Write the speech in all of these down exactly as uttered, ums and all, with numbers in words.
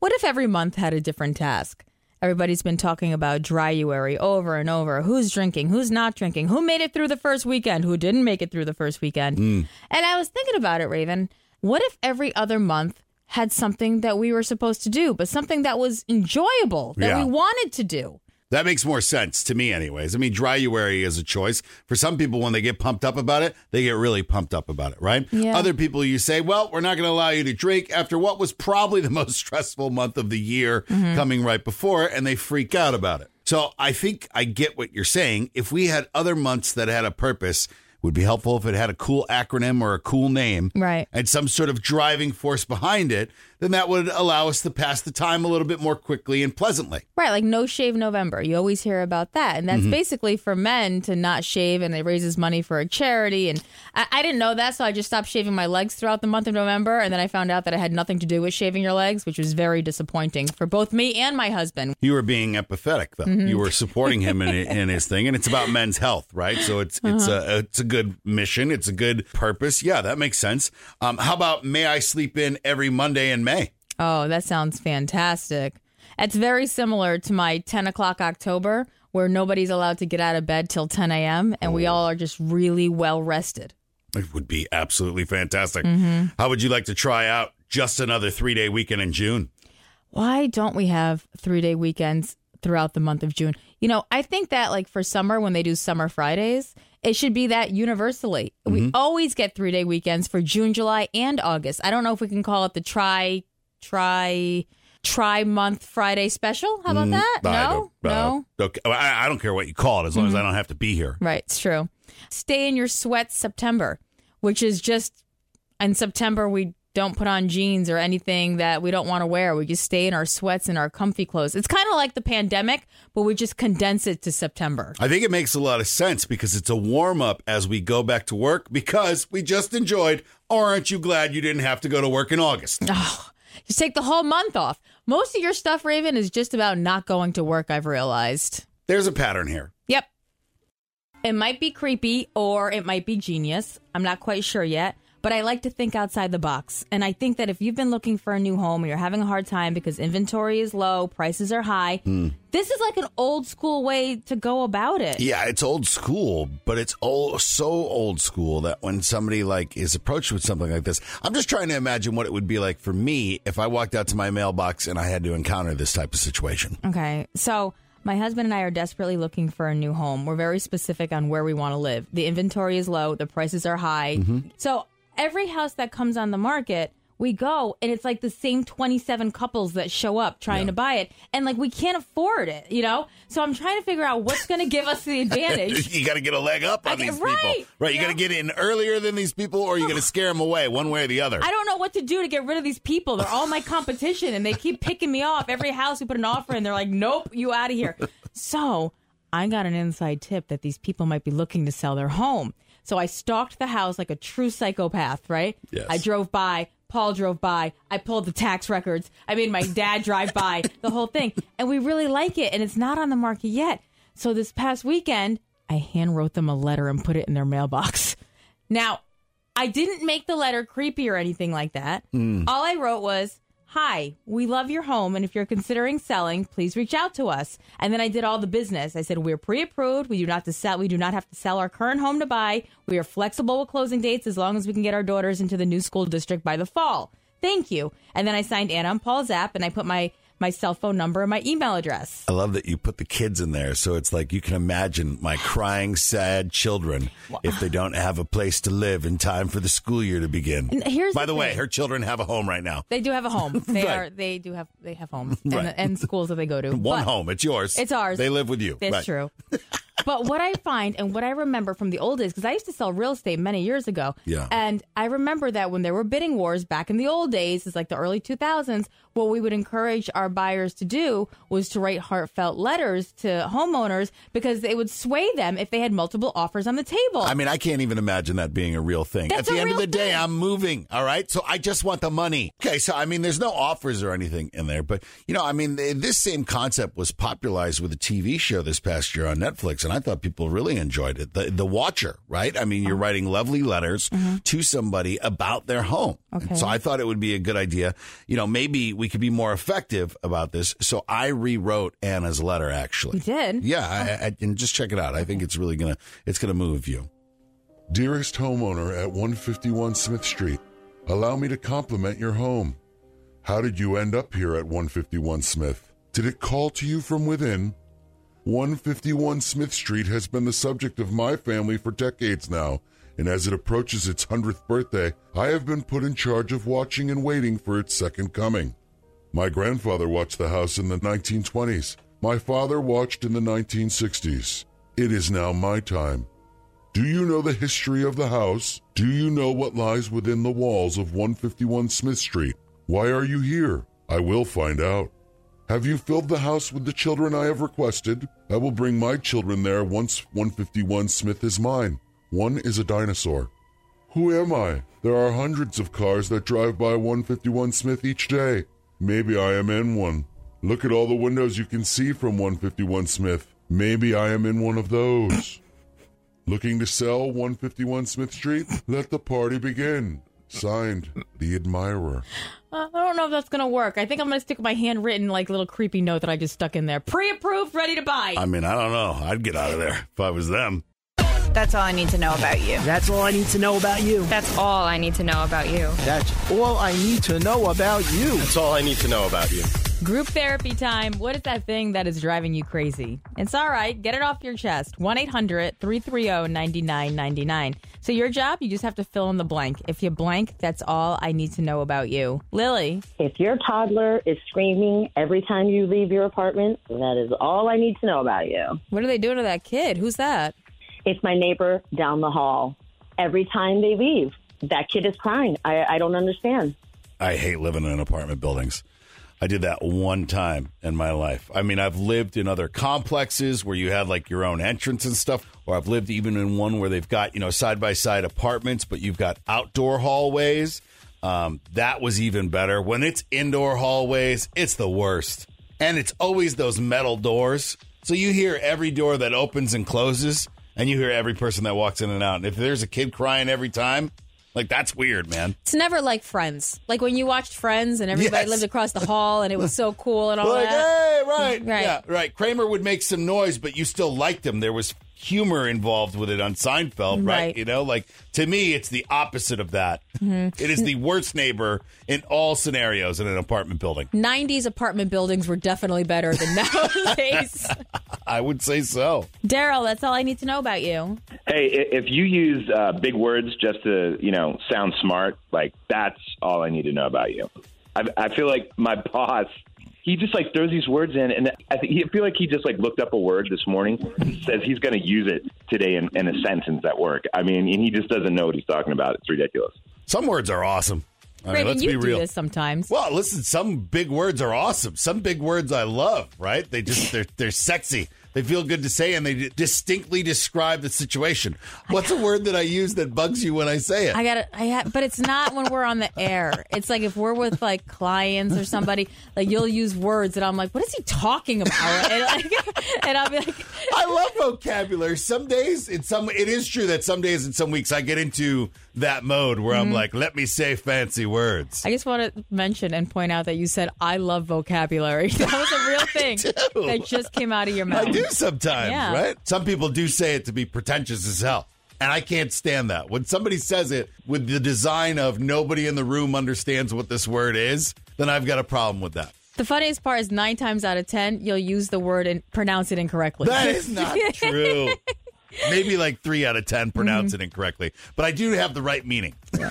What if every month had a different task? Everybody's been talking about Dryuary over and over. Who's drinking? Who's not drinking? Who made it through the first weekend? Who didn't make it through the first weekend? Mm. And I was thinking about it, Raven. What if every other month had something that we were supposed to do, but something that was enjoyable, that yeah. we wanted to do? That makes more sense to me anyways. I mean, Dryuary is a choice. For some people, when they get pumped up about it, they get really pumped up about it, right? Yeah. Other people, you say, well, we're not going to allow you to drink after what was probably the most stressful month of the year mm-hmm. coming right before, and they freak out about it. So I think I get what you're saying. If we had other months that had a purpose, it would be helpful if it had a cool acronym or a cool name, right, and some sort of driving force behind it, then that would allow us to pass the time a little bit more quickly and pleasantly. Right, like No Shave November. You always hear about that. And that's mm-hmm. basically for men to not shave, and it raises money for a charity. And I, I didn't know that, so I just stopped shaving my legs throughout the month of November. And then I found out that it had nothing to do with shaving your legs, which was very disappointing for both me and my husband. You were being empathetic, though. Mm-hmm. You were supporting him in, in his thing. And it's about men's health, right? So it's uh-huh. it's a it's a good mission. It's a good purpose. Yeah, that makes sense. Um, how about May I Sleep In every Monday in May? Oh, that sounds fantastic. It's very similar to my ten o'clock October, where nobody's allowed to get out of bed till ten a.m. and oh. we all are just really well rested. It would be absolutely fantastic. Mm-hmm. How would you like to try out just another three-day weekend in June? Why don't we have three-day weekends throughout the month of June? You know, I think that like for summer, when they do Summer Fridays, it should be that universally. Mm-hmm. We always get three-day weekends for June, July, and August. I don't know if we can call it the tri... Try, try month Friday special. How about that? Mm, no, I no. Uh, okay. I, I don't care what you call it, as long mm-hmm. as I don't have to be here. Right, it's true. Stay in your sweats September, which is just in September we don't put on jeans or anything that we don't want to wear. We just stay in our sweats and our comfy clothes. It's kind of like the pandemic, but we just condense it to September. I think it makes a lot of sense because it's a warm up as we go back to work because we just enjoyed. Or aren't you glad you didn't have to go to work in August? Oh. Just take the whole month off. Most of your stuff, Raven, is just about not going to work, I've realized. There's a pattern here. Yep. It might be creepy or it might be genius. I'm not quite sure yet. But I like to think outside the box. And I think that if you've been looking for a new home and you're having a hard time because inventory is low, prices are high, mm. this is like an old school way to go about it. Yeah, it's old school, but it's old, so old school that when somebody like is approached with something like this, I'm just trying to imagine what it would be like for me if I walked out to my mailbox and I had to encounter this type of situation. Okay, so my husband and I are desperately looking for a new home. We're very specific on where we want to live. The inventory is low, the prices are high. Mm-hmm. So every house that comes on the market, we go, and it's like the same twenty-seven couples that show up trying yeah. to buy it. And, like, we can't afford it, you know? So I'm trying to figure out what's going to give us the advantage. You got to get a leg up on I, these right, people. Right, you got to get in earlier than these people, or you got to scare them away one way or the other. I don't know what to do to get rid of these people. They're all my competition, and they keep picking me off. Every house we put an offer in, they're like, nope, you out of here. So I got an inside tip that these people might be looking to sell their home. So I stalked the house like a true psychopath, right? Yes. I drove by. Paul drove by. I pulled the tax records. I made my dad drive by, the whole thing. And we really like it, and it's not on the market yet. So this past weekend, I hand wrote them a letter and put it in their mailbox. Now, I didn't make the letter creepy or anything like that. Mm. All I wrote was, hi, we love your home, and if you're considering selling, please reach out to us. And then I did all the business. I said, we're pre-approved. We do not have to sell. We do not have to sell our current home to buy. We are flexible with closing dates as long as we can get our daughters into the new school district by the fall. Thank you. And then I signed Anna on Paul's app, and I put my my cell phone number and my email address. I love that you put the kids in there. So it's like you can imagine my crying, sad children if they don't have a place to live in time for the school year to begin. And here's By the, the way, thing. her children have a home right now. They do have a home. They right. are. They do have. They have homes and, right. and schools that they go to. One but home. It's yours. It's ours. They live with you. That's right. true. But what I find and what I remember from the old days, because I used to sell real estate many years ago. Yeah. And I remember that when there were bidding wars back in the old days, it's like the early two thousands, what we would encourage our buyers to do was to write heartfelt letters to homeowners because it would sway them if they had multiple offers on the table. I mean, I can't even imagine that being a real thing. That's At the a end of real the day, thing. I'm moving, all right? So I just want the money. Okay, so, I mean, there's no offers or anything in there. But, you know, I mean, this same concept was popularized with a T V show this past year on Netflix, and I thought people really enjoyed it. The the watcher, right? I mean, you're writing lovely letters mm-hmm. to somebody about their home. Okay. So I thought it would be a good idea. You know, maybe we could be more effective about this. So I rewrote Anna's letter, actually. You did? Yeah, I, I, and just check it out. I think it's really gonna it's gonna move you. Dearest homeowner at one fifty-one Smith Street, allow me to compliment your home. How did you end up here at one fifty-one Smith? Did it call to you from within? one fifty-one Smith Street has been the subject of my family for decades now, and as it approaches its hundredth birthday, I have been put in charge of watching and waiting for its second coming. My grandfather watched the house in the nineteen twenties. My father watched in the nineteen sixties. It is now my time. Do you know the history of the house? Do you know what lies within the walls of one fifty-one Smith Street? Why are you here? I will find out. Have you filled the house with the children I have requested? I will bring my children there once one fifty-one Smith is mine. One is a dinosaur. Who am I? There are hundreds of cars that drive by one fifty-one Smith each day. Maybe I am in one. Look at all the windows you can see from one fifty-one Smith. Maybe I am in one of those. Looking to sell one fifty-one Smith Street? Let the party begin. Signed, The Admirer. Uh, I don't know if that's going to work. I think I'm going to stick with my handwritten, like, little creepy note that I just stuck in there. Pre-approved, ready to buy. I mean, I don't know. I'd get out of there if I was them. That's all I need to know about you. That's all I need to know about you. That's all I need to know about you. That's all I need to know about you. That's all I need to know about you. Group therapy time. What is that thing that is driving you crazy? It's all right. Get it off your chest. one eight hundred three three zero nine nine nine nine. So your job, you just have to fill in the blank. If you blank, that's all I need to know about you. Lily. If your toddler is screaming every time you leave your apartment, that is all I need to know about you. What are they doing to that kid? Who's that? It's my neighbor down the hall. Every time they leave, that kid is crying. I, I don't understand. I hate living in apartment buildings. I did that one time in my life. I mean, I've lived in other complexes where you had like your own entrance and stuff, or I've lived even in one where they've got, you know, side-by-side apartments, but you've got outdoor hallways. Um, that was even better. When it's indoor hallways, it's the worst. And it's always those metal doors. So you hear every door that opens and closes, and you hear every person that walks in and out. And if there's a kid crying every time, like, that's weird, man. It's never like Friends. Like when you watched Friends and everybody yes. lived across the hall and it was so cool and all like, that. Hey, right. Right. Yeah, right. Kramer would make some noise, but you still liked him. There was humor involved with it on Seinfeld, right? Right. You know, like, to me, it's the opposite of that. Mm-hmm. It is the worst neighbor in all scenarios in an apartment building. nineties apartment buildings were definitely better than nowadays. I would say so. Daryl, that's all I need to know about you. Hey, if you use uh, big words just to, you know, sound smart, like, that's all I need to know about you. I, I feel like my boss, he just, like, throws these words in, and I, th- I feel like he just, like, looked up a word this morning, says he's going to use it today in, in a sentence at work. I mean, and he just doesn't know what he's talking about. It's ridiculous. Some words are awesome. I mean, Raven, let's you be do real. this sometimes. Well, listen, some big words are awesome. Some big words I love, right? They just, they're, they're sexy. They feel good to say, and they distinctly describe the situation. What's a word that I use that bugs you when I say it? I got it. I ha- but it's not when we're on the air. It's like if we're with like clients or somebody, like you'll use words, and I'm like, "What is he talking about?" And, like, and I'll be like, "I love vocabulary." Some days, in some, it is true that some days and some weeks I get into that mode where mm-hmm. I'm like, "Let me say fancy words." I just want to mention and point out that you said, "I love vocabulary." That was a real thing that just came out of your mouth. I do sometimes, yeah. right? Some people do say it to be pretentious as hell. And I can't stand that. When somebody says it with the design of nobody in the room understands what this word is, then I've got a problem with that. The funniest part is nine times out of ten, you'll use the word and pronounce it incorrectly. That is not true. Maybe like three out of ten pronounce mm-hmm. it incorrectly. But I do have the right meaning. Yeah.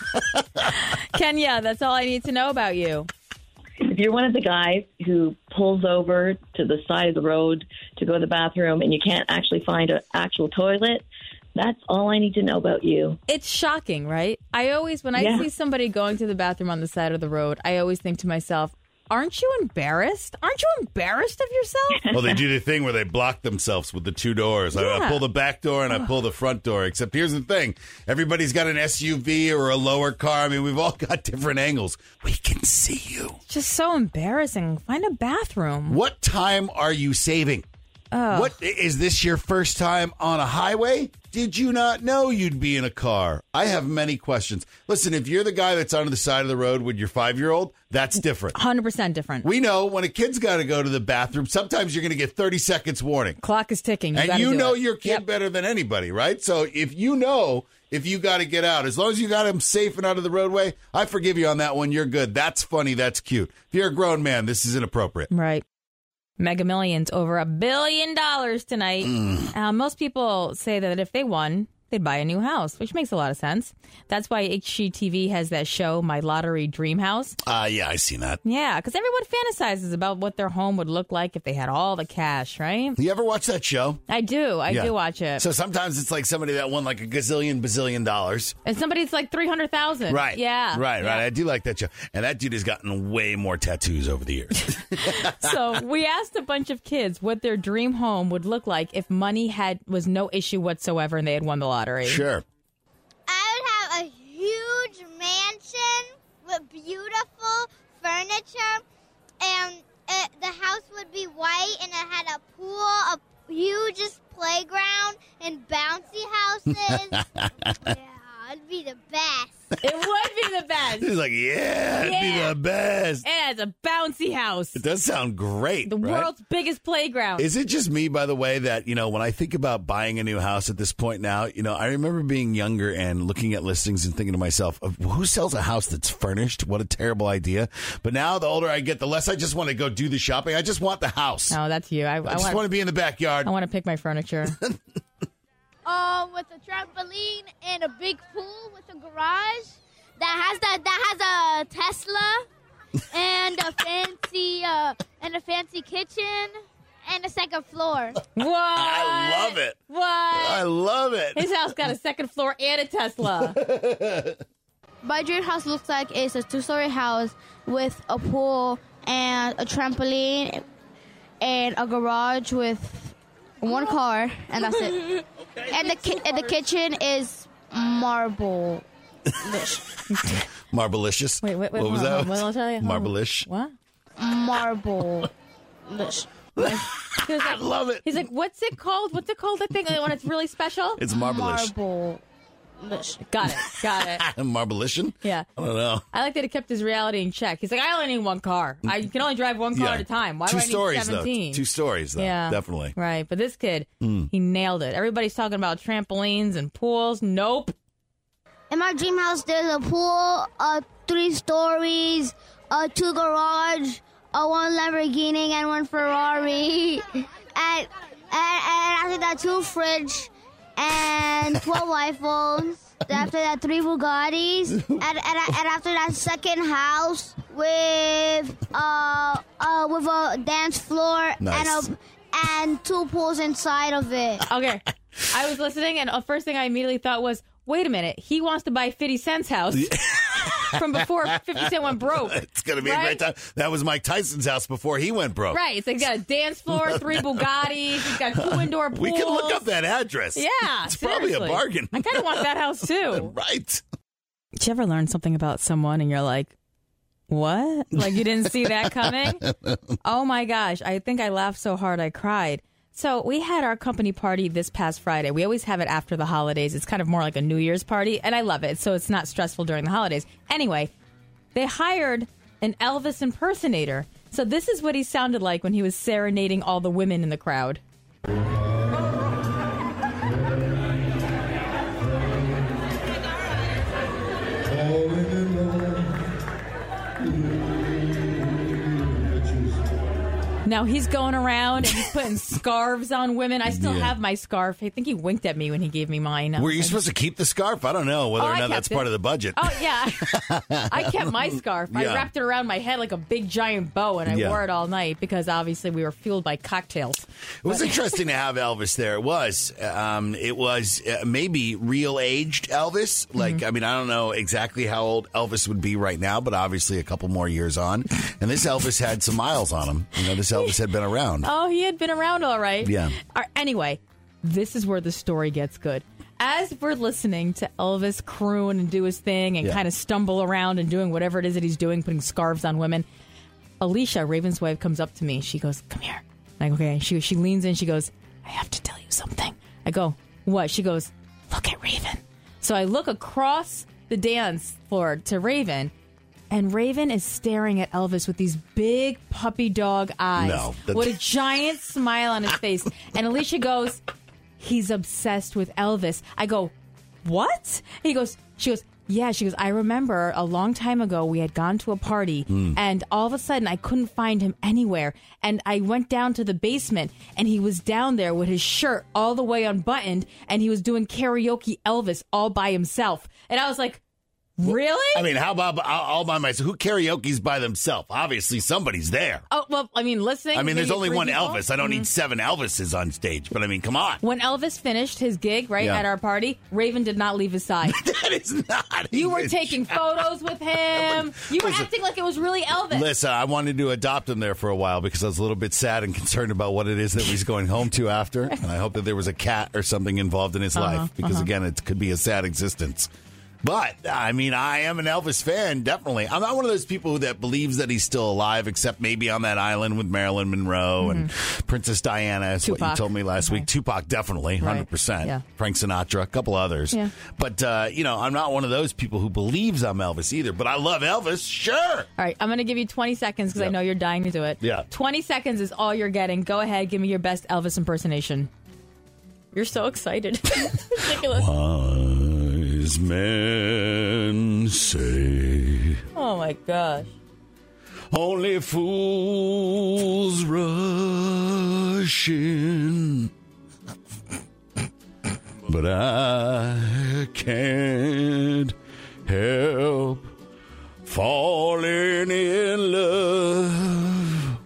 Kenya, that's all I need to know about you. If you're one of the guys who pulls over to the side of the road to go to the bathroom and you can't actually find an actual toilet, that's all I need to know about you. It's shocking, right? I always, when I yeah. see somebody going to the bathroom on the side of the road, I always think to myself, aren't you embarrassed? Aren't you embarrassed of yourself? Well, they do the thing where they block themselves with the two doors. Yeah. I, I pull the back door and I pull the front door. Except here's the thing. Everybody's got an S U V or a lower car. I mean, we've all got different angles. We can see you. Just so embarrassing. Find a bathroom. What time are you saving? Oh. What is this your first time on a highway? Did you not know you'd be in a car? I have many questions. Listen, if you're the guy that's on the side of the road with your five-year-old, that's different. one hundred percent different. We know when a kid's got to go to the bathroom, sometimes you're going to get thirty seconds warning. Clock is ticking. You and gotta you do know it. your kid Yep. better than anybody, right? So if you know if you got to get out, as long as you got him safe and out of the roadway, I forgive you on that one. You're good. That's funny. That's cute. If you're a grown man, this is inappropriate. Right. Mega Millions, over a billion dollars tonight. Mm. Uh, most people say that if they won, they'd buy a new house, which makes a lot of sense. That's why H G T V has that show, My Lottery Dream House. Uh, yeah, I seen that. Yeah, because everyone fantasizes about what their home would look like if they had all the cash, right? You ever watch that show? I do. I Yeah. do watch it. So sometimes it's like somebody that won like a gazillion, bazillion dollars. and somebody's like three hundred thousand. Right. Yeah. Right, yeah. right. I do like that show. And that dude has gotten way more tattoos over the years. So we asked a bunch of kids what their dream home would look like if money had was no issue whatsoever and they had won the lottery. Sure. I would have a huge mansion with beautiful furniture, and it, the house would be white, and it had a pool, a hugest playground, and bouncy houses. Yeah, it'd be the best. It would be the best. He's like, yeah, it'd be Yeah. the best. It has a bouncy house. It does sound great. The right? world's biggest playground. Is it just me, by the way, that, you know, when I think about buying a new house at this point now, you know, I remember being younger and looking at listings and thinking to myself, who sells a house that's furnished? What a terrible idea. But now the older I get, the less I just want to go do the shopping. I just want the house. Oh, that's you. I, I, I just want, want to be in the backyard. I want to pick my furniture. Um, with a trampoline and a big pool with a garage that has that that has a Tesla and a fancy uh and a fancy kitchen and a second floor. What? I love it. What? I love it. His house got a second floor and a Tesla. My dream house looks like it's a two-story house with a pool and a trampoline and a garage with one car, and that's it. And the ki- and the kitchen is marble. Marblicious. Wait, wait, wait. What was hold that? on, What did I tell you? Hold on. Marblish. What? Marble. He was like, I love it. He's like, what's it called? What's it called? That thing when it's really special? It's marblish. Marble. Got it. Got it. Marblician? Yeah. I don't know. I like that he kept his reality in check. He's like, I only need one car. I can only drive one car Yeah. at a time. Why Two do I need stories, seventeen? though. Two stories, though. Yeah. Definitely. Right. But this kid, Mm. he nailed it. Everybody's talking about trampolines and pools. Nope. In my dream house, there's a pool, uh, three stories, uh, two garage, uh, one Lamborghini, and one Ferrari, and and, and after that, two fridge, and twelve iPhones. After that, three Bugattis, and, and, and after that, second house with uh uh with a dance floor Nice. and a and two pools inside of it. Okay. I was listening, and the first thing I immediately thought was, wait a minute. He wants to buy fifty Cent's house from before fifty Cent went broke. It's going to be Right? a great time. That was Mike Tyson's house before he went broke. Right. It's like he's got a dance floor, three Bugattis. He's got two indoor pools. We can look up that address. Yeah. It's probably a seriously. bargain. I kind of want that house, too. Right. Did you ever learn something about someone and you're like, what? Like you didn't see that coming? Oh my gosh. I think I laughed so hard I cried. So we had our company party this past Friday. We always have it after the holidays. It's kind of more like a New Year's party, and I love it. So it's not stressful during the holidays. Anyway, they hired an Elvis impersonator. So this is what he sounded like when he was serenading all the women in the crowd. Now he's going around and he's putting scarves on women. I still Yeah. have my scarf. I think he winked at me when he gave me mine. Were you I- supposed to keep the scarf? I don't know whether Oh, or I not kept that's it. part of the budget. Oh, yeah. I kept my scarf. I Yeah. wrapped it around my head like a big giant bow, and I Yeah. wore it all night because obviously we were fueled by cocktails. It was interesting to have Elvis there. It was. Um, it was uh, maybe real aged Elvis. Like, Mm-hmm. I mean, I don't know exactly how old Elvis would be right now, but obviously a couple more years on. And this Elvis had some miles on him. You know, this Elvis had been around. Oh, he had been around all right. Yeah. All right, anyway, this is where the story gets good. As we're listening to Elvis croon and do his thing and Yeah. kind of stumble around and doing whatever it is that he's doing, putting scarves on women, Alicia, Raven's wife, comes up to me. She goes, come here. I go, okay. She she leans in. She goes, I have to tell you something. I go, what? She goes, look at Raven. So I look across the dance floor to Raven, and Raven is staring at Elvis with these big puppy dog eyes. No, that's- with a giant smile on his face. And Alicia goes, he's obsessed with Elvis. I go, what? He goes, she goes, yeah, she goes, I remember a long time ago we had gone to a party mm. and all of a sudden I couldn't find him anywhere. And I went down to the basement and he was down there with his shirt all the way unbuttoned and he was doing karaoke Elvis all by himself. And I was like, really? I mean, how about all by myself? Who karaoke's by themselves? Obviously, somebody's there. Oh, well, I mean, listening. I mean, there's only one people. Elvis. I don't mm-hmm. need seven Elvises on stage, but I mean, come on. When Elvis finished his gig, right, yeah. at our party, Raven did not leave his side. That is not. You were taking photos with him. You were listen, acting like it was really Elvis. Listen, I wanted to adopt him there for a while because I was a little bit sad and concerned about what it is that he's going home to after. And I hope that there was a cat or something involved in his uh-huh, life because, uh-huh. again, it could be a sad existence. But, I mean, I am an Elvis fan, definitely. I'm not one of those people that believes that he's still alive, except maybe on that island with Marilyn Monroe mm-hmm. and Princess Diana. That's Tupac. What you told me last okay. week. Tupac, definitely, one hundred percent. Right. Yeah. Frank Sinatra, a couple others. Yeah. But, uh, you know, I'm not one of those people who believes I'm Elvis either. But I love Elvis, sure. All right, I'm going to give you twenty seconds because yep. I know you're dying to do it. Yeah. twenty seconds is all you're getting. Go ahead, give me your best Elvis impersonation. You're so excited. Ridiculous. Wise men say. Oh, my gosh. Only fools rush in. But I can't help falling in love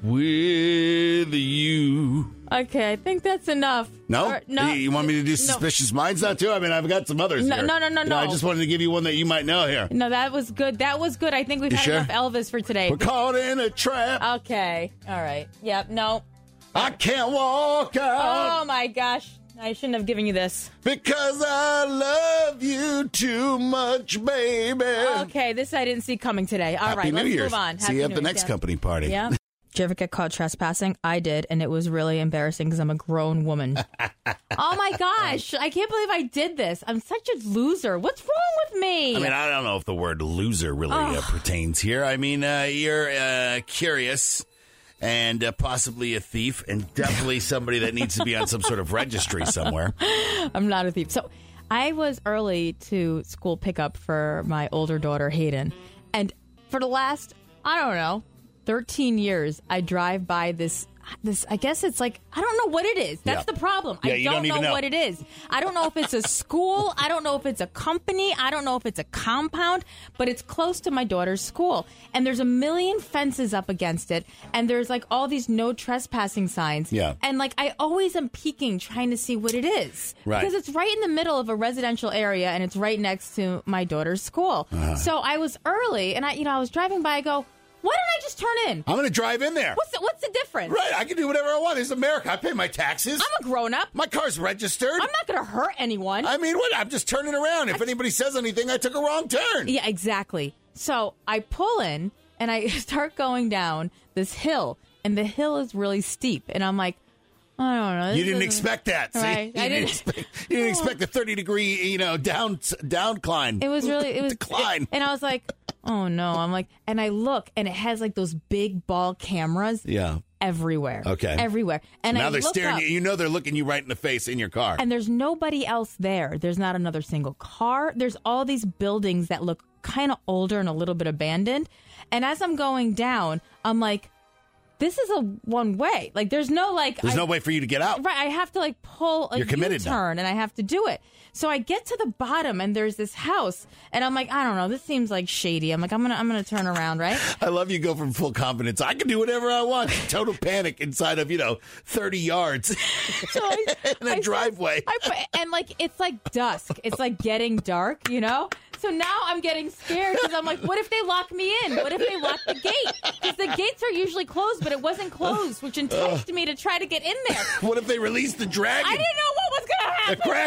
with you. Okay, I think that's enough. No? Or, no. You want me to do Suspicious no. Minds now, too? I mean, I've got some others no, here. No, no, no, you no. know, I just wanted to give you one that you might know here. No, that was good. That was good. I think we've you had sure? enough Elvis for today. We're caught in a trap. Okay. All right. Yep. No. I can't walk out. Oh, my gosh. I shouldn't have given you this. Because I love you too much, baby. Okay, this I didn't see coming today. All Happy right, New let's Year's. move on. See Happy you at New the Year's, next yeah. company party. Yeah. Did you ever get caught trespassing? I did, and it was really embarrassing because I'm a grown woman. Oh, my gosh. I can't believe I did this. I'm such a loser. What's wrong with me? I mean, I don't know if the word loser really uh, pertains here. I mean, uh, you're uh, curious and uh, possibly a thief and definitely somebody that needs to be on some sort of registry somewhere. I'm not a thief. So I was early to school pickup for my older daughter, Hayden. And for the last, I don't know, thirteen years, I drive by this, this. I guess it's like, I don't know what it is. That's yeah. the problem. Yeah, I don't, don't know, know what it is. I don't know if it's a school. I don't know if it's a company. I don't know if it's a compound, but it's close to my daughter's school. And there's a million fences up against it. And there's like all these no trespassing signs. Yeah. And like I always am peeking trying to see what it is. Right. Because it's right in the middle of a residential area and it's right next to my daughter's school. Uh-huh. So I was early and I, you know, I was driving by. I go, why don't I just turn in? I'm going to drive in there. What's the, what's the difference? Right, I can do whatever I want. This is America. I pay my taxes. I'm a grown-up. My car's registered. I'm not going to hurt anyone. I mean, what? I'm just turning around. If I, anybody says anything, I took a wrong turn. Yeah, exactly. So I pull in, and I start going down this hill, and the hill is really steep. And I'm like, I don't know. You didn't expect that. See? Right. You, I didn't didn't expect, you didn't expect a thirty degree, you know, down downcline. It was really, it was decline. It, and I was like, oh no. I'm like, and I look, and it has like those big ball cameras. Yeah. Everywhere. Okay. Everywhere. And now I they're look staring up, at you. You know they're looking you right in the face in your car. And there's nobody else there. There's not another single car. There's all these buildings that look kind of older and a little bit abandoned. And as I'm going down, I'm like, this is a one way. Like, there's no, like... There's I, no way for you to get out. Right. I have to, like, pull a You're committed U-turn, now. and I have to do it. So I get to the bottom, and there's this house, and I'm like, I don't know, this seems, like, shady. I'm like, I'm going to I'm gonna turn around, right? I love you go from full confidence. I can do whatever I want. Total panic inside of, you know, thirty yards so I, in a I driveway. I, and, like, it's, like, dusk. It's, like, getting dark, you know? So now I'm getting scared because I'm like, what if they lock me in? What if they lock the gate? Because the gates are usually closed, but it wasn't closed, which enticed uh, me to try to get in there. What if they release the dragon? I didn't know what was going to happen. The Kraken.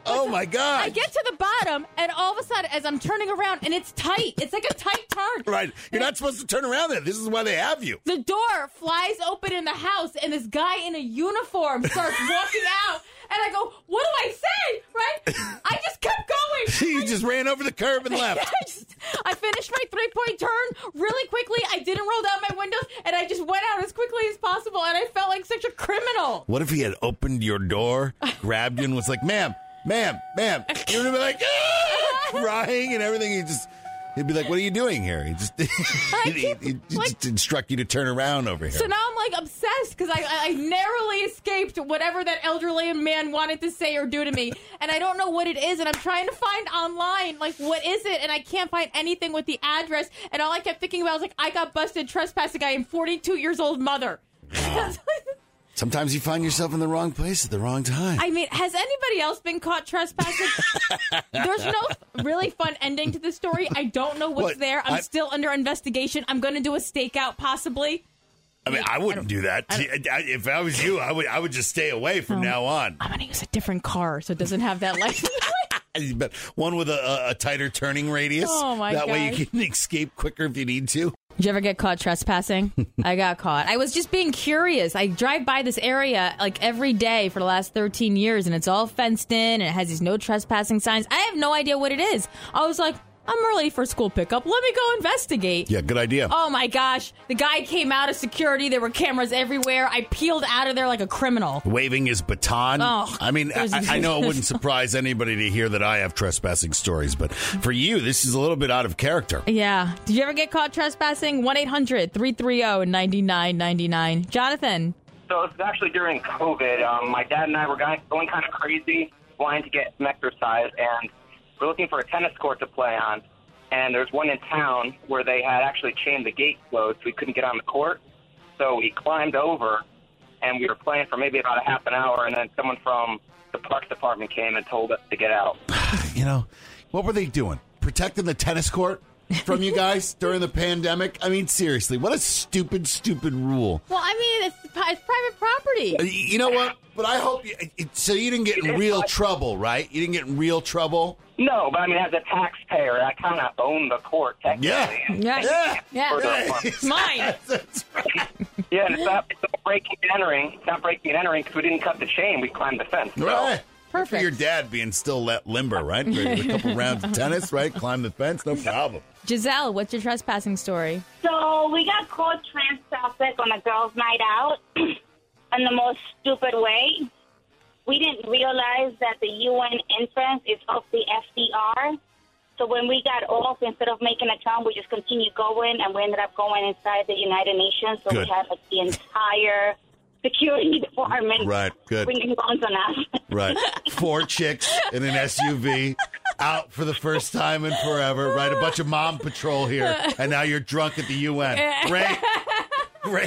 Oh, my God. I get to the bottom, and all of a sudden, as I'm turning around, and it's tight. It's like a tight turn. Right. You're not supposed to turn around there. This is why they have you. The door flies open in the house, and this guy in a uniform starts walking out. And I go, what do I say? Right? I just kept going. You just ran over the curb and left. I, just, I finished my three-point turn really quickly. I didn't roll down my windows, and I just went out as quickly as possible, and I felt like such a criminal. What if he had opened your door, grabbed you, and was like, ma'am, ma'am, ma'am? You would have been like, ah! crying and everything. He just... He'd be like, what are you doing here? He just, he, keep, he, he like, just instruct you to turn around over here. So now I'm like obsessed because I, I narrowly escaped whatever that elderly man wanted to say or do to me. And I don't know what it is. And I'm trying to find online, like, what is it? And I can't find anything with the address. And all I kept thinking about was like, I got busted trespassing. I am forty-two years old mother. Wow. Sometimes you find yourself in the wrong place at the wrong time. I mean, has anybody else been caught trespassing? There's no really fun ending to the story. I don't know what's What? there. I'm I- still under investigation. I'm going to do a stakeout, possibly. I mean, I wouldn't do that. If I was you, I would I would just stay away from Um, now on. I'm going to use a different car so it doesn't have that license plate. But one with a, a, a tighter turning radius. Oh, my That way gosh. you can escape quicker if you need to. Did you ever get caught trespassing? I got caught. I was just being curious. I drive by this area like every day for the last thirteen years, and it's all fenced in, and it has these no trespassing signs. I have no idea what it is. I was like, I'm early for school pickup. Let me go investigate. Yeah, good idea. Oh, my gosh. The guy came out of security. There were cameras everywhere. I peeled out of there like a criminal. Waving his baton. Oh, I mean, I, there's- I know it wouldn't surprise anybody to hear that I have trespassing stories, but for you, this is a little bit out of character. Yeah. Did you ever get caught trespassing? one eight hundred three three zero nine nine nine nine. Jonathan. So it was actually during COVID. Um, my dad and I were going, going kind of crazy, wanting to get some exercise, and we're looking for a tennis court to play on. And there's one in town where they had actually chained the gate closed, so we couldn't get on the court. So we climbed over, and we were playing for maybe about a half an hour, and then someone from the parks department came and told us to get out. You know, what were they doing? Protecting the tennis court from you guys during the pandemic? I mean, seriously, what a stupid, stupid rule. Well, I mean, it's, it's private property. Uh, You know what? But I hope you, it, so you didn't get in real trouble, right? You didn't get in real trouble. No, but I mean, as a taxpayer, I kind of own the court, technically. Yeah. Yeah. Yeah. Yeah. For the- Yeah. It's mine. That's right. Yeah, and it's not, it's not breaking and entering. It's not breaking and entering because we didn't cut the chain. We climbed the fence. So. Right. Perfect. For your dad being still let limber, right? A couple rounds of tennis, right? Climb the fence, no problem. Giselle, what's your trespassing story? So we got caught trespassing on a girls' night out in the most stupid way. We didn't realize that the U N entrance is off the F D R. So when we got off, instead of making a turn, we just continued going, and we ended up going inside the United Nations. So Good. we had like the entire security department Right, good. bringing guns on us. Right. Four chicks in an S U V out for the first time in forever, right? A bunch of mom patrol here, and now you're drunk at the U N. Great. Great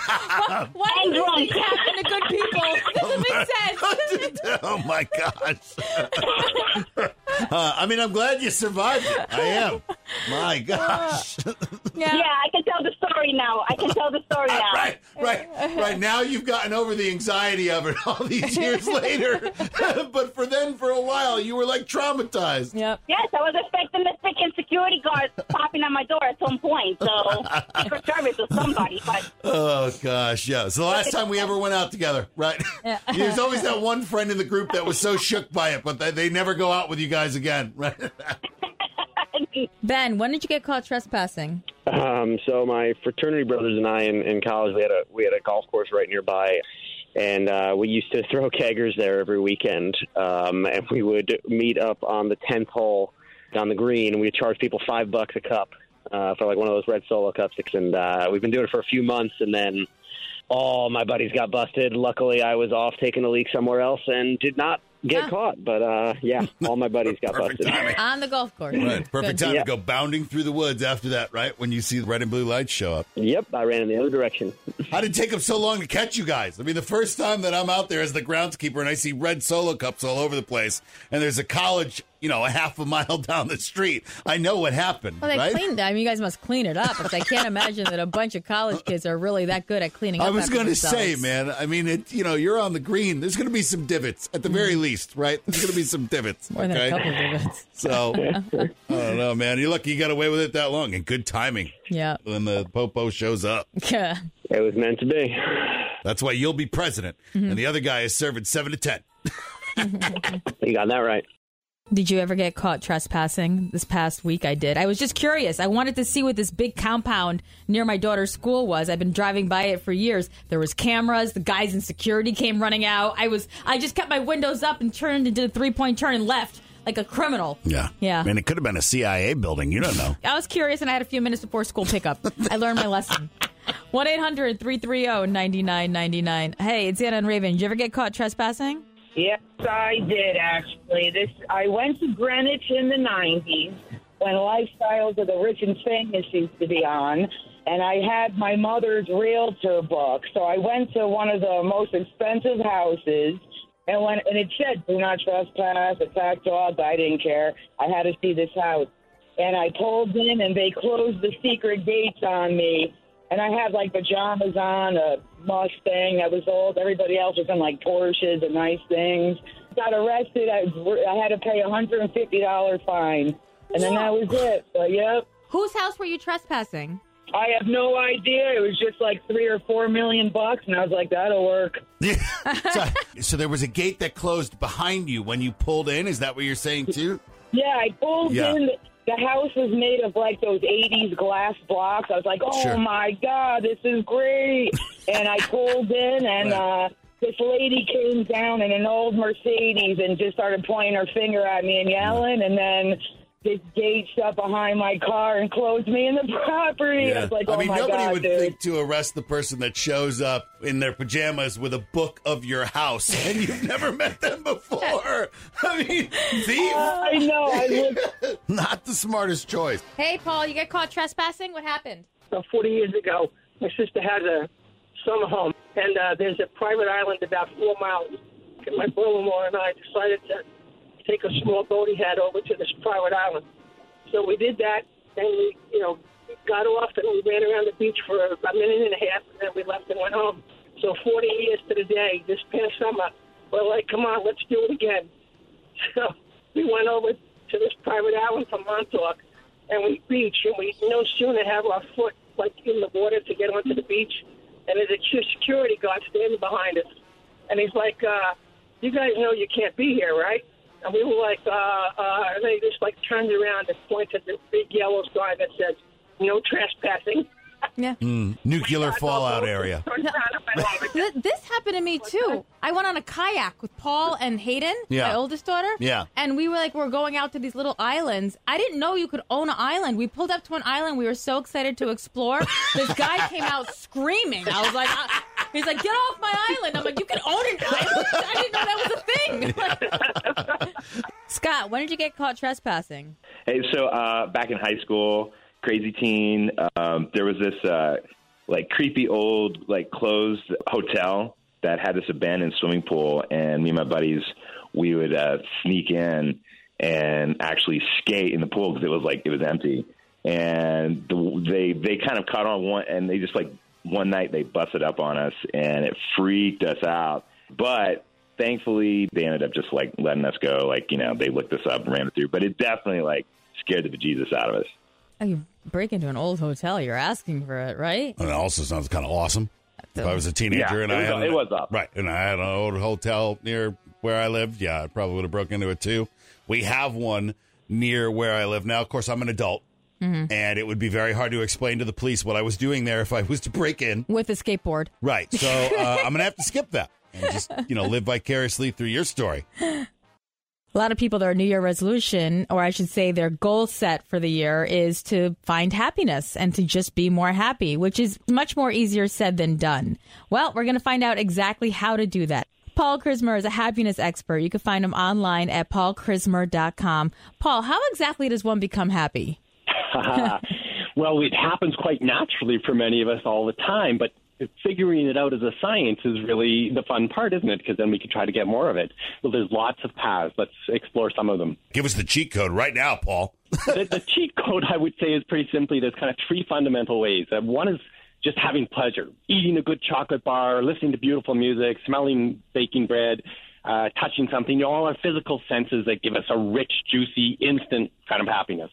job. Why I'm does drunk. this happen to good people? It doesn't make sense. Oh, my gosh. Uh, I mean, I'm glad you survived it. I am. My gosh. Yeah. Yeah, I can tell the story now. I can tell the story now. Right, right, right. Now you've gotten over the anxiety of it all these years later. But for then, for a while, you were like traumatized. Yep. Yes, I was expecting the freaking security guards popping on my door at some point. So Secret Service was somebody, but Oh, gosh, yeah. So the last time we ever went out together, right? There's always that one friend in the group that was so shook by it, but they, they never go out with you guys again, right? Ben, when did you get caught trespassing? Um, so my fraternity brothers and I in, in college, we had a we had a golf course right nearby, and uh, we used to throw keggers there every weekend. Um, and we would meet up on the tenth hole down the green, and we'd charge people five bucks a cup uh, for like one of those red Solo cup sticks. And uh, we've been doing it for a few months, and then all my buddies got busted. Luckily, I was off taking a leak somewhere else and did not get Ah. caught. But uh, yeah, all my buddies got Perfect busted. timing. On the golf course. Right. Perfect Good. time Yeah. to go bounding through the woods after that, right? When you see the red and blue lights show up. Yep, I ran in the other direction. How did it take them so long to catch you guys? I mean, the first time that I'm out there as the groundskeeper and I see red Solo cups all over the place, and there's a college you know, a half a mile down the street. I know what happened, Well, they right? cleaned. I mean, you guys must clean it up. Because I can't imagine that a bunch of college kids are really that good at cleaning up. I was after going to themselves. say, man, I mean, it. You know, you're on the green. There's going to be some divots at the very least, right? There's going to be some divots. More than okay? a couple of divots. So, I don't know, man. You're lucky you got away with it that long, and good timing. Yeah. When the popo shows up. Yeah. It was meant to be. That's why you'll be president, Mm-hmm. and the other guy is serving seven to ten. You got that right. Did you ever get caught trespassing? This past week I did. I was just curious. I wanted to see what this big compound near my daughter's school was. I've been driving by it for years. There was cameras. The guys in security came running out. I was I just kept my windows up and turned and did a three-point turn and left like a criminal. Yeah. Yeah. I mean, it could have been a C I A building. You don't know. I was curious, and I had a few minutes before school pickup. I learned my lesson. one eight hundred three three zero nine nine nine nine. Hey, it's Anna and Raven. Did you ever get caught trespassing? Yes, I did, actually. This I went to Greenwich in the nineties when Lifestyles of the Rich and Famous used to be on, and I had my mother's realtor book. So I went to one of the most expensive houses, and when and it said, do not trespass, attack dogs. I didn't care. I had to see this house. And I pulled in, and they closed the secret gates on me. And I had, like, pajamas on, a Mustang that was old. Everybody else was in, like, Porsches and nice things. Got arrested. I, I had to pay a one hundred fifty dollars fine. And then that was it. But, yep. Whose house were you trespassing? I have no idea. It was just, like, three or four million bucks. And I was like, that'll work. so, so there was a gate that closed behind you when you pulled in? Is that what you're saying, too? Yeah, I pulled Yeah. in. The house was made of, like, those eighties glass blocks. I was like, oh, Sure. my God, this is great. And I pulled in, and uh, this lady came down in an old Mercedes and just started pointing her finger at me and yelling. And then this gate shut behind my car and closed me in the property. I was like, oh, I mean, my nobody God, would dude. think to arrest the person that shows up in their pajamas with a book of your house, and you've never met them before. I mean, thief. I know. I looked. Not the smartest choice. Hey, Paul, you get caught trespassing? What happened? About forty years ago, my sister has a summer home, and uh, there's a private island about four miles. And my brother-in-law and I decided to take a small boat he had over to this private island. So we did that, and we, you know, got off, and we ran around the beach for a minute and a half, and then we left and went home. So forty years to the day, this past summer, we're like, come on, let's do it again. So we went over to this private island from Montauk, and we beach, and we no sooner have our foot, like, in the water to get onto the beach, and there's a security guard standing behind us. And he's like, uh, you guys know you can't be here, right? And we were like, uh, uh, and they just, like, turned around and pointed at the big yellow sign that said, no trespassing. Yeah. Mm, nuclear fallout area. Th- This happened to me, too. I went on a kayak with Paul and Hayden, Yeah. my oldest daughter. Yeah. And we were like, we're going out to these little islands. I didn't know you could own an island. We pulled up to an island. We were so excited to explore. This guy came out screaming. I was like, I, he's like, get off my island. I'm like, you can own an island? I didn't know that was a thing. Scott, when did you get caught trespassing? Hey, so uh, back in high school, crazy teen, um, there was this uh, like creepy old like closed hotel that had this abandoned swimming pool, and me and my buddies, we would uh, sneak in and actually skate in the pool because it was like it was empty, and the, they they kind of caught on one, and they just like one night they busted up on us, and it freaked us out, but thankfully they ended up just like letting us go, like, you know, they looked us up and ran it through, but it definitely like scared the bejesus out of us. Oh, you break into an old hotel. You're asking for it, right? And it also sounds kind of awesome. If I was a teenager Yeah, and it I was- had it was up. right, and I had an old hotel near where I lived, yeah, I probably would have broke into it too. We have one near where I live now. Of course, I'm an adult, Mhm. and it would be very hard to explain to the police what I was doing there if I was to break in. With a skateboard. Right. So uh, I'm going to have to skip that and just, you know, live vicariously through your story. A lot of people, their New Year resolution, or I should say their goal set for the year, is to find happiness and to just be more happy, which is much more easier said than done. Well, we're going to find out exactly how to do that. Paul Chrismer is a happiness expert. You can find him online at paul chrismer dot com. Paul, how exactly does one become happy? Well, it happens quite naturally for many of us all the time, but figuring it out as a science is really the fun part, isn't it? Because then we can try to get more of it. Well, there's lots of paths. Let's explore some of them. Give us the cheat code right now, Paul. the, the cheat code, I would say, is pretty simply there's kind of three fundamental ways. Uh, one is just having pleasure, eating a good chocolate bar, listening to beautiful music, smelling baking bread, uh, touching something, you know, all our physical senses that give us a rich, juicy, instant kind of happiness.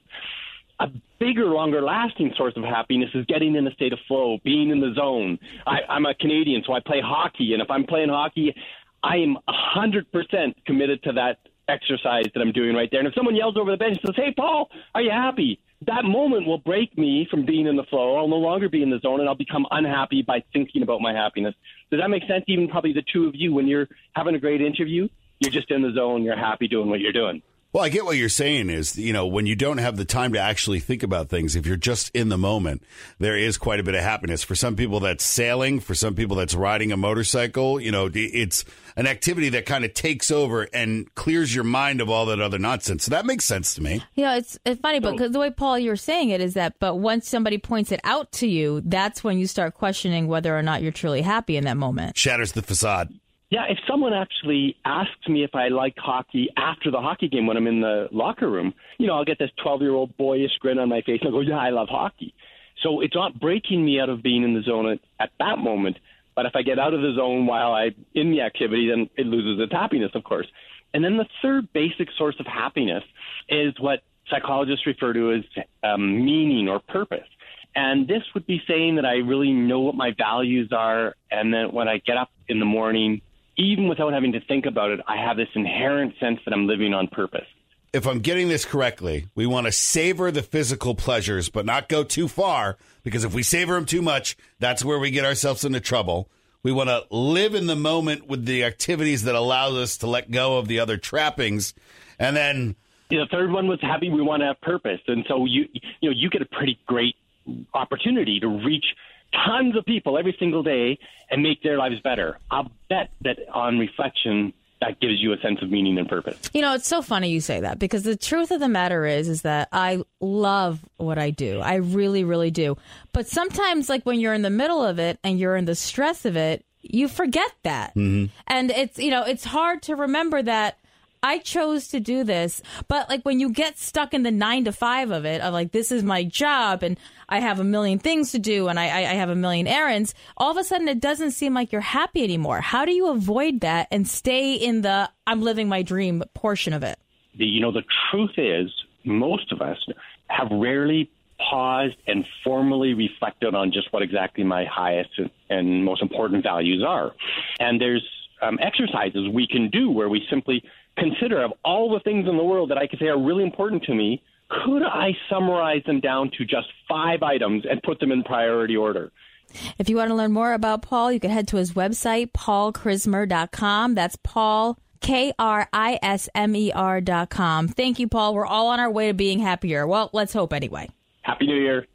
A bigger, longer-lasting source of happiness is getting in a state of flow, being in the zone. I, I'm a Canadian, so I play hockey, and if I'm playing hockey, I am one hundred percent committed to that exercise that I'm doing right there. And if someone yells over the bench and says, hey, Paul, are you happy? That moment will break me from being in the flow. I'll no longer be in the zone, and I'll become unhappy by thinking about my happiness. Does that make sense? Even probably the two of you, when you're having a great interview, you're just in the zone, you're happy doing what you're doing. Well, I get what you're saying is, you know, when you don't have the time to actually think about things, if you're just in the moment, there is quite a bit of happiness. For some people, that's sailing. For some people, that's riding a motorcycle. You know, it's an activity that kind of takes over and clears your mind of all that other nonsense. So that makes sense to me. Yeah, it's, it's funny, but cause the way, Paul, you're saying it is that, but once somebody points it out to you, that's when you start questioning whether or not you're truly happy in that moment. Shatters the facade. Yeah, if someone actually asks me if I like hockey after the hockey game when I'm in the locker room, you know, I'll get this twelve-year-old boyish grin on my face and I'll go, yeah, I love hockey. So it's not breaking me out of being in the zone at, at that moment. But if I get out of the zone while I'm in the activity, then it loses its happiness, of course. And then the third basic source of happiness is what psychologists refer to as um, meaning or purpose. And this would be saying that I really know what my values are, and then when I get up in the morning, even without having to think about it, I have this inherent sense that I'm living on purpose. If I'm getting this correctly, we want to savor the physical pleasures, but not go too far, because if we savor them too much, that's where we get ourselves into trouble. We want to live in the moment with the activities that allow us to let go of the other trappings. And then the third one was happy. We want to have purpose. And so you, you know, you get a pretty great opportunity to reach tons of people every single day and make their lives better. I'll bet that on reflection, that gives you a sense of meaning and purpose. You know, it's so funny you say that, because the truth of the matter is, is that I love what I do. I really, really do. But sometimes, like when you're in the middle of it and you're in the stress of it, you forget that. Mm-hmm. And it's, you know, it's hard to remember that I chose to do this. But like when you get stuck in the nine to five of it, of like, this is my job and I have a million things to do and I, I have a million errands, all of a sudden it doesn't seem like you're happy anymore. How do you avoid that and stay in the I'm living my dream portion of it? You know, the truth is most of us have rarely paused and formally reflected on just what exactly my highest and most important values are. And there's um, exercises we can do where we simply consider, of all the things in the world that I could say are really important to me, could I summarize them down to just five items and put them in priority order? If you want to learn more about Paul, you can head to his website, paul krismer dot com. That's Paul, K R I S M E R dot com. Thank you, Paul. We're all on our way to being happier. Well, let's hope anyway. Happy New Year.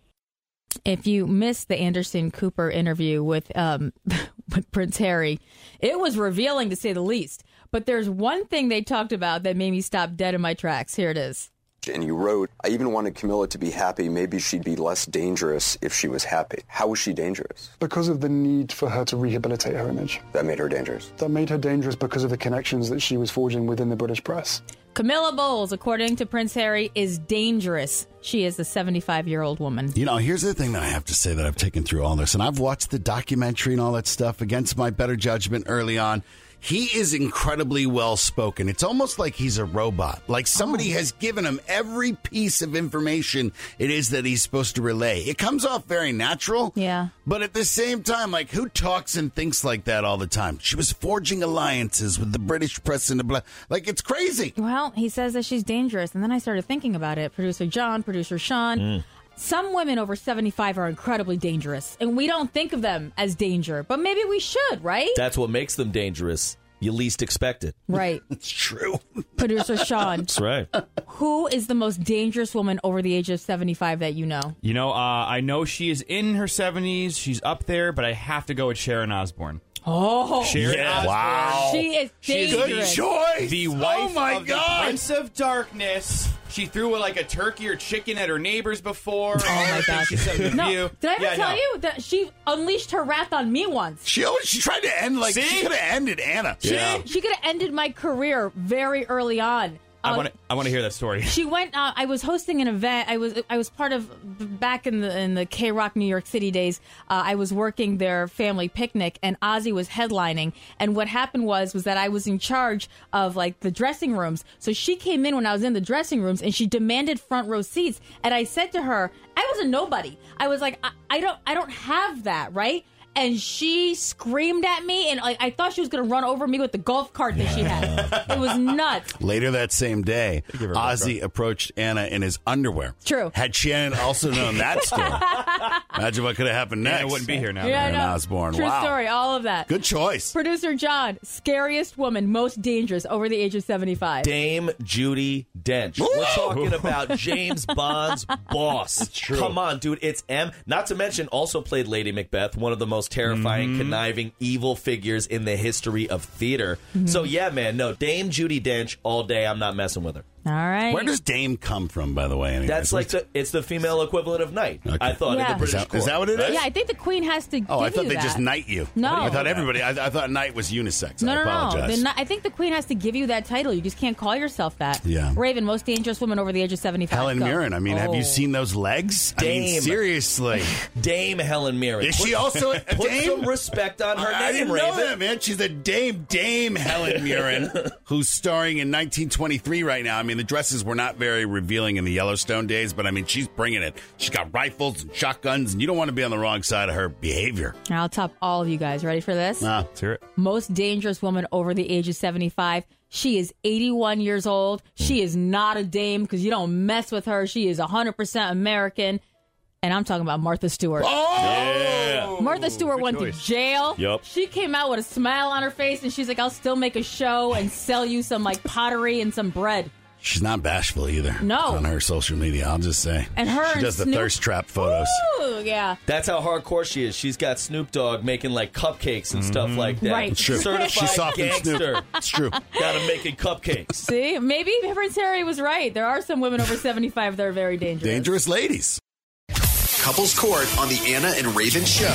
If you missed the Anderson Cooper interview with um, with Prince Harry, it was revealing to say the least. But there's one thing they talked about that made me stop dead in my tracks. Here it is. And you wrote, I even wanted Camilla to be happy. Maybe she'd be less dangerous if she was happy. How was she dangerous? Because of the need for her to rehabilitate her image. That made her dangerous? That made her dangerous because of the connections that she was forging within the British press. Camilla Bowles, according to Prince Harry, is dangerous. She is a seventy-five-year-old woman. You know, here's the thing that I have to say that I've taken through all this, and I've watched the documentary and all that stuff against my better judgment early on. He is incredibly well-spoken. It's almost like he's a robot. Like somebody oh. has given him every piece of information it is that he's supposed to relay. It comes off very natural. Yeah. But at the same time, like, who talks and thinks like that all the time? She was forging alliances with the British press and the blah. Like, it's crazy. Well, he says that she's dangerous. And then I started thinking about it. Producer John, producer Sean. Mm. Some women over seventy-five are incredibly dangerous, and we don't think of them as danger, but maybe we should, right? That's what makes them dangerous. You least expect it. Right. It's true. Producer Sean. That's right. Who is the most dangerous woman over the age of seventy-five that you know? You know, uh, I know she is in her seventies. She's up there, but I have to go with Sharon Osbourne. Oh, Sharon yeah. Osbourne. Wow. She is dangerous. Good choice. The wife oh my of God. the Prince of Darkness. She threw like a turkey or chicken at her neighbors before. Oh my god! She said the No, view. did I ever Yeah, tell no. you that she unleashed her wrath on me once? She always she tried to end like See? she could have ended Anna. She, she could have ended my career very early on. I Uh, want to. I want to hear that story. She went. Uh, I was hosting an event. I was. I was part of back in the in the K Rock New York City days. Uh, I was working their family picnic, and Ozzy was headlining. And what happened was was that I was in charge of like the dressing rooms. So she came in when I was in the dressing rooms, and she demanded front row seats. And I said to her, I was a nobody. I was like, I, I don't. I don't have that, right? And she screamed at me, and like, I thought she was going to run over me with the golf cart that she had. It was nuts. Later that same day, her a Ozzy background. approached Anna in his underwear. True. Had Shannon also known that story, imagine what could have happened next. Anna wouldn't be here now. Yeah, I Aaron know. Osborne. True Wow. story. All of that. Good choice. Producer John, scariest woman, most dangerous, over the age of seventy-five. Dame Judi Dench. We're talking about James Bond's boss. true. Come on, dude. It's M. Not to mention, also played Lady Macbeth, one of the most terrifying, conniving, evil figures in the history of theater. So, yeah, man, no. Dame Judi Dench all day. I'm not messing with her. All right. Where does Dame come from, by the way? Anyways? That's like the, it's the female equivalent of knight. Okay. I thought Yeah. in the Is British that, is court. that what it is? Yeah, I think the queen has to Oh, give I thought you they that. just knight you. No. I thought everybody. I, I thought knight was unisex. No, I no, no. apologize. The kni- I think the queen has to give you that title. You just can't call yourself that. Yeah. Raven, most dangerous woman over the age of seventy-five. Helen Go. Mirren. I mean, have you Oh. seen those legs? I mean, Dame. seriously. Dame Helen Mirren. Is Put- she also a Put dame? some respect on her I name, didn't know Raven. that, man. She's a dame, Dame Helen Mirren, who's starring in nineteen twenty-three right now. I mean, the dresses were not very revealing in the Yellowstone days, but I mean, she's bringing it. She's got rifles and shotguns, and you don't want to be on the wrong side of her behavior. I'll top all of you guys. Ready for this? Nah. Let's hear it. Most dangerous woman over the age of seventy-five. She is eighty-one years old. She is not a dame because you don't mess with her. She is one hundred percent American. And I'm talking about Martha Stewart. Oh! Martha Stewart went choice. to jail. Yup. She came out with a smile on her face, and she's like, I'll still make a show and sell you some like pottery and some bread. She's not bashful either. No. On her social media, I'll just say. And her She and does the Snoop- thirst trap photos. Ooh, yeah. That's how hardcore she is. She's got Snoop Dogg making like cupcakes and stuff like that. Right. It's true. Certified She's softened Snoop. gangster. It's true. Got him making cupcakes. See, maybe Prince Harry was right. There are some women over seventy-five that are very dangerous. Dangerous ladies. Couples Court on the Anna and Raven Show.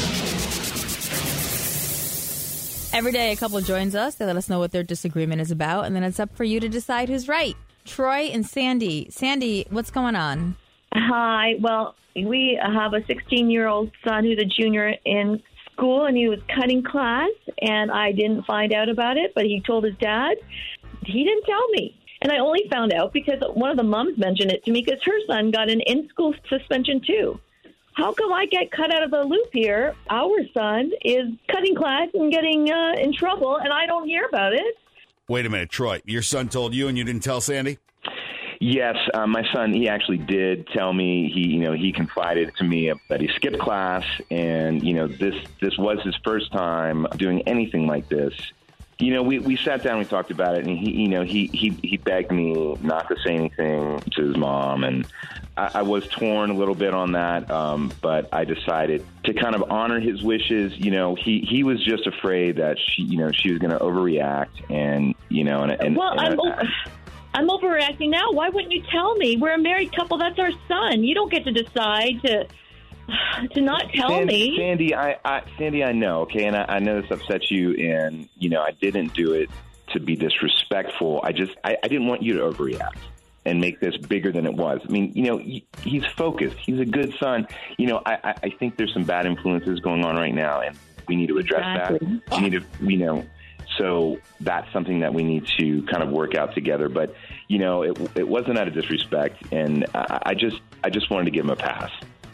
Every day, a couple joins us. They let us know what their disagreement is about, and then it's up for you to decide who's right. Troy and Sandy. Sandy, what's going on? Hi. Well, we have a sixteen-year-old son who's a junior in school, and he was cutting class, and I didn't find out about it, but he told his dad. He didn't tell me. And I only found out because one of the moms mentioned it to me because her son got an in-school suspension, too. How come I get cut out of the loop here? Our son is cutting class and getting uh, in trouble, and I don't hear about it. Wait a minute, Troy. Your son told you and you didn't tell Sandy? Yes, uh, my son, he actually did tell me, he, you know, he confided to me that he skipped class and, you know, this, this was his first time doing anything like this. You know, we, we sat down, we talked about it, and he, you know, he, he, he begged me not to say anything to his mom, and I, I was torn a little bit on that, um, but I decided to kind of honor his wishes. You know, he, he was just afraid that she, you know, she was going to overreact, and, you know, and, and Well, and I'm, I- o- I'm overreacting now. Why wouldn't you tell me? We're a married couple. That's our son. You don't get to decide to to not tell Sandy, me. Sandy, I, I, Sandy, I know, okay, and I, I know this upsets you, and you know, I didn't do it to be disrespectful. I just, I, I didn't want you to overreact and make this bigger than it was. I mean, you know, he, he's focused. He's a good son. You know, I, I, I think there's some bad influences going on right now, and we need to address Exactly. that. We need to, you know. So that's something that we need to kind of work out together. But you know, it, it wasn't out of disrespect, and I, I just, I just wanted to give him a pass.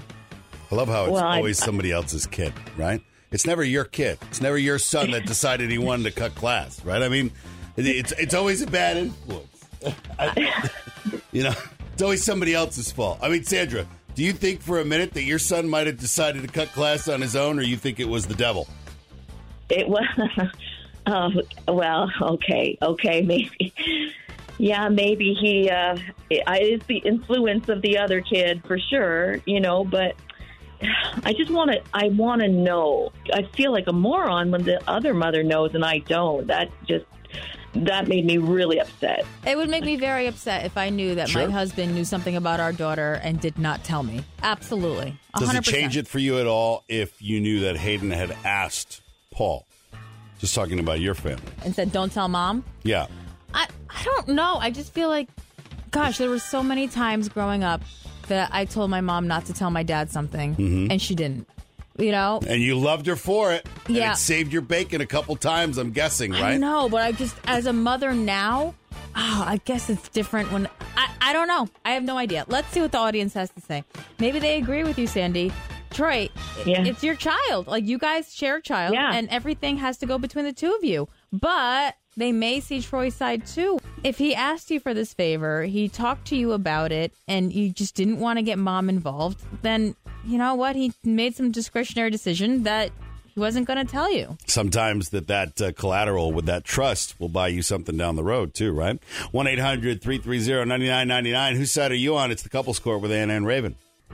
I love how it's Well, I- always somebody else's kid, right? It's never your kid. It's never your son that decided he wanted to cut class, right? I mean, it- it's it's always a bad influence. I- you know, it's always somebody else's fault. I mean, Sandra, do you think for a minute that your son might have decided to cut class on his own, or you think it was the devil? It was. Oh, well, okay, okay, maybe. Yeah, maybe he uh, it is the influence of the other kid for sure, you know, but I just want to, I want to know. I feel like a moron when the other mother knows and I don't. That just, that made me really upset. It would make me very upset if I knew that Sure. my husband knew something about our daughter and did not tell me. Absolutely. one Does hundred it percent. change it for you at all if you knew that Hayden had asked Paul? Just talking about your family. And said, don't tell mom? Yeah. I, I don't know. I just feel like, gosh, there were so many times growing up that I told my mom not to tell my dad something, Mhm. and she didn't. You know? And you loved her for it. And Yeah. it saved your bacon a couple times, I'm guessing, I right? know, but I just, as a mother now, oh, I guess it's different when, I, I don't know. I have no idea. Let's see what the audience has to say. Maybe they agree with you, Sandy. Troy, Yeah. it's your child. Like, you guys share a child, Yeah. and everything has to go between the two of you. But they may see Troy's side, too. If he asked you for this favor, he talked to you about it, and you just didn't want to get mom involved, then, you know what? He made some discretionary decision that he wasn't going to tell you. Sometimes that that uh, collateral with that trust will buy you something down the road, too, right? one eight hundred three three zero nine nine nine nine. Whose side are you on? It's the Couples Court with Anna and Raven.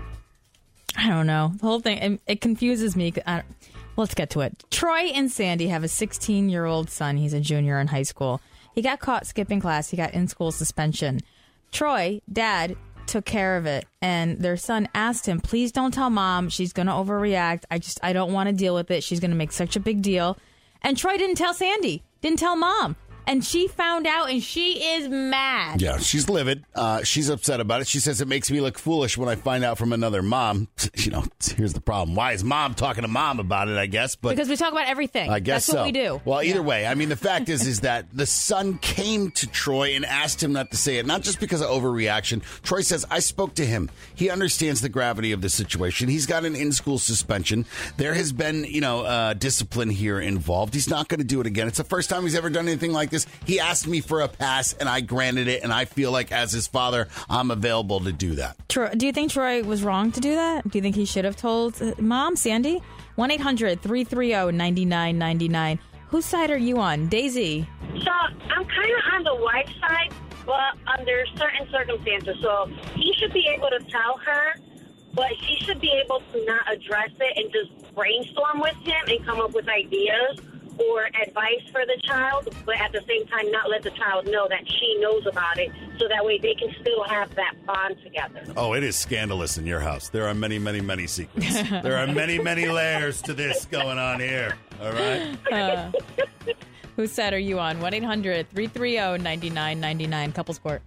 I don't know. The whole thing, it, it confuses me. I don't, let's get to it. Troy and Sandy have a sixteen-year-old son. He's a junior in high school. He got caught skipping class. He got in-school suspension. Troy, dad, took care of it. And their son asked him, please don't tell mom. She's going to overreact. I just, I don't want to deal with it. She's going to make such a big deal. And Troy didn't tell Sandy, didn't tell mom. And she found out, and she is mad. Yeah, she's livid. Uh, she's upset about it. She says it makes me look foolish when I find out from another mom. You know, here's the problem. Why is mom talking to mom about it, I guess? But Because we talk about everything. I guess That's what so. we do. Well, either Yeah. way, I mean, the fact is, is that the son came to Troy and asked him not to say it, not just because of overreaction. Troy says, I spoke to him. He understands the gravity of the situation. He's got an in-school suspension. There has been, you know, uh, discipline here involved. He's not going to do it again. It's the first time he's ever done anything like this. He asked me for a pass, and I granted it, and I feel like as his father, I'm available to do that. Troy, do you think Troy was wrong to do that? Do you think he should have told uh, mom, Sandy? one eight hundred three three zero nine nine nine nine. Whose side are you on? Daisy. So I'm kind of on the wife's side, but under certain circumstances. So he should be able to tell her, but she should be able to not address it and just brainstorm with him and come up with ideas or advice for the child, but at the same time not let the child know that she knows about it, so that way they can still have that bond together. Oh, it is scandalous in your house. There are many, many, many secrets. There are many, many layers to this going on here. All right? Uh, whose side are you on? one eight hundred three three zero nine nine nine nine. Couples Court.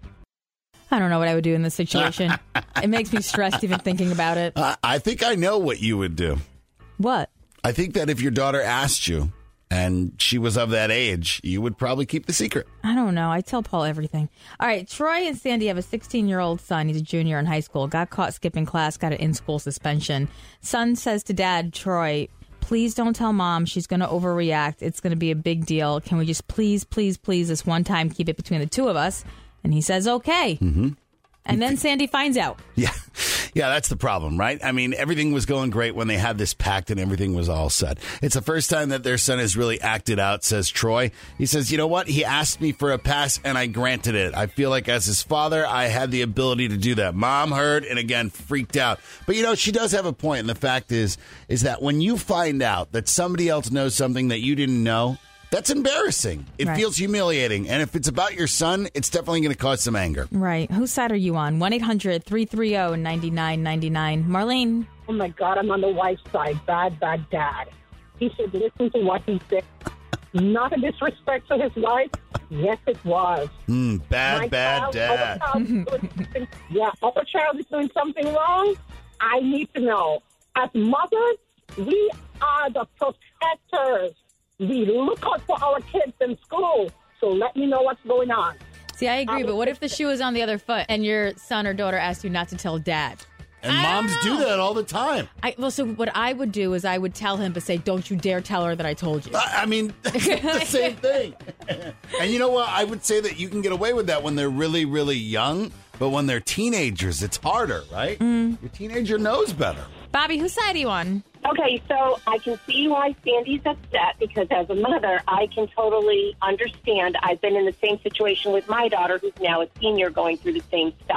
I don't know what I would do in this situation. It makes me stressed even thinking about it. I, I think I know what you would do. What? I think that if your daughter asked you and she was of that age, you would probably keep the secret. I don't know. I tell Paul everything. All right. Troy and Sandy have a sixteen-year-old son. He's a junior in high school. Got caught skipping class. Got an in-school suspension. Son says to dad, Troy, please don't tell mom. She's going to overreact. It's going to be a big deal. Can we just please, please, please, this one time keep it between the two of us? And he says, okay. Mm-hmm. And then Sandy finds out. Yeah. Yeah, that's the problem, right? I mean, everything was going great when they had this pact and everything was all set. It's the first time that their son has really acted out, says Troy. He says, you know what? He asked me for a pass and I granted it. I feel like as his father, I had the ability to do that. Mom heard and again freaked out. But, you know, she does have a point. And the fact is, is that when you find out that somebody else knows something that you didn't know, that's embarrassing. It Right. feels humiliating. And if it's about your son, it's definitely going to cause some anger. Right. Whose side are you on? one eight hundred three three zero nine nine nine nine. Marlene. Oh, my God, I'm on the wife's side. Bad, bad dad. He should listen to what he said. Not a disrespect to his wife. Yes, it was. Mm, bad, My bad child, dad. our child is doing something- yeah, our child is doing something wrong. I need to know. As mothers, we are the protectors. We look out for our kids in school. So let me know what's going on. See, I agree, but what if the shoe is on the other foot and your son or daughter asked you not to tell dad? And moms do that all the time. I, well, so what I would do is I would tell him, but say, don't you dare tell her that I told you. I, I mean, that's the same thing. And you know what? I would say that you can get away with that when they're really, really young. But when they're teenagers, it's harder, right? Mm. Your teenager knows better. Bobby, whose side are you on? Okay, so I can see why Sandy's upset because as a mother, I can totally understand. I've been in the same situation with my daughter who's now a senior going through the same stuff.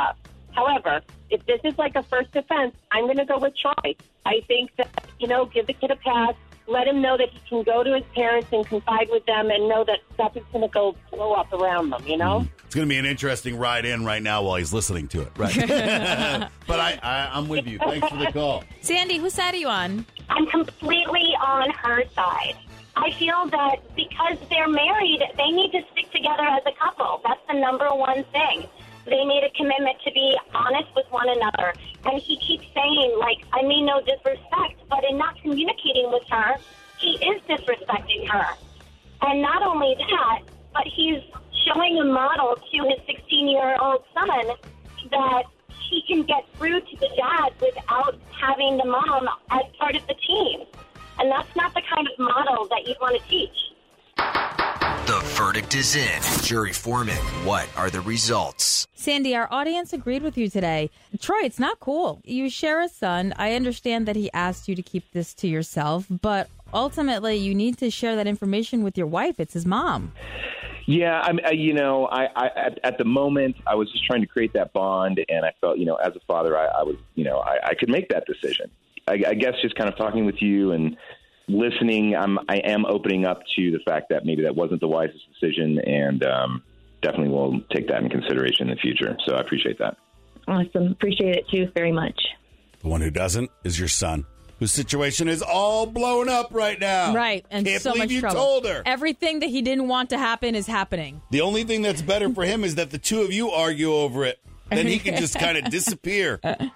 However, if this is like a first offense, I'm going to go with Troy. I think that, you know, give the kid a pass. Let him know that he can go to his parents and confide with them and know that stuff is going to go blow up around them, you know? It's going to be an interesting ride in right now while he's listening to it. Right. But I, I, I'm with you. Thanks for the call. Sandy, whose side are you on? I'm completely on her side. I feel that because they're married, they need to stick together as a couple. That's the number one thing. They made a commitment to be honest with one another. And he keeps saying, like, I mean no disrespect, but in not communicating with her, he is disrespecting her. And not only that, but he's showing a model to his sixteen-year-old son that he can get through to the dad without having the mom as part of the team. And that's not the kind of model that you want to teach. The verdict is in. Jury foreman, what are the results? Sandy, our audience agreed with you today. Troy, it's not cool. You share a son. I understand that he asked you to keep this to yourself, but ultimately you need to share that information with your wife. It's his mom. Yeah, I'm, I, you know, I, I at, at the moment I was just trying to create that bond, and I felt, you know, as a father, I, I was, you know, I, I could make that decision. I, I guess just kind of talking with you and listening, I'm, I am opening up to the fact that maybe that wasn't the wisest decision, and um, definitely will take that in consideration in the future. So I appreciate that. Awesome. Appreciate it, too, very much. The one who doesn't is your son, whose situation is all blown up right now. Right, and Can't so believe much you trouble. told her. Everything that he didn't want to happen is happening. The only thing that's better for him is that the two of you argue over it. Then he can just kind of disappear.